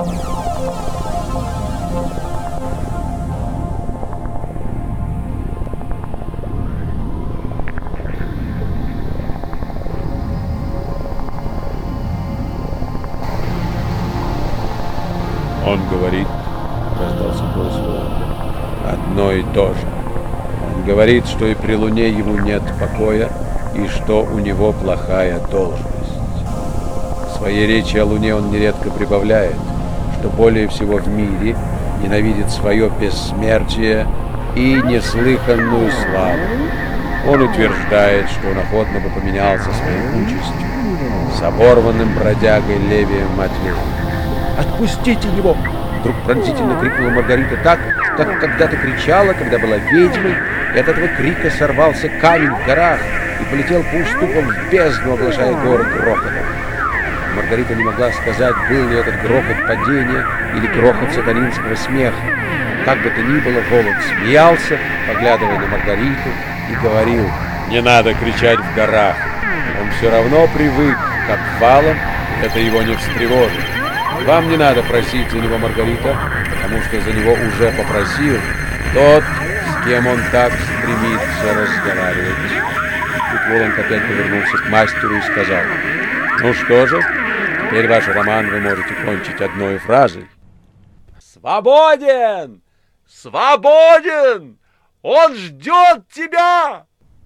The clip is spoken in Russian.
Он говорит, раздался голос Воланда, одно и то же. Он говорит, что и при луне ему нет покоя, и что у него плохая должность. В своей речи о луне он нередко прибавляет, что более всего в мире ненавидит свое бессмертие и неслыханную славу. Он утверждает, что он охотно бы поменялся своей участью с оборванным бродягой Левием Матвеем. «Отпустите его!» — вдруг пронзительно крикнула Маргарита так, как когда-то кричала, когда была ведьмой, и от этого крика сорвался камень в горах и полетел по уступам в бездну, оглашая город грохотом. Маргарита не могла сказать, был ли этот грохот падения или грохот сатанинского смеха. Как бы то ни было, Воланд смеялся, поглядывая на Маргариту, и говорил: «Не надо кричать в горах, он все равно привык к обвалам, это его не встревожит. Вам не надо просить за него, Маргарита, потому что за него уже попросил тот, с кем он так стремится разговаривать». Тут Воланд опять повернулся к мастеру и сказал: «Ну что же, теперь ваш роман вы можете кончить одной фразой». «Свободен! Свободен! Он ждет тебя!»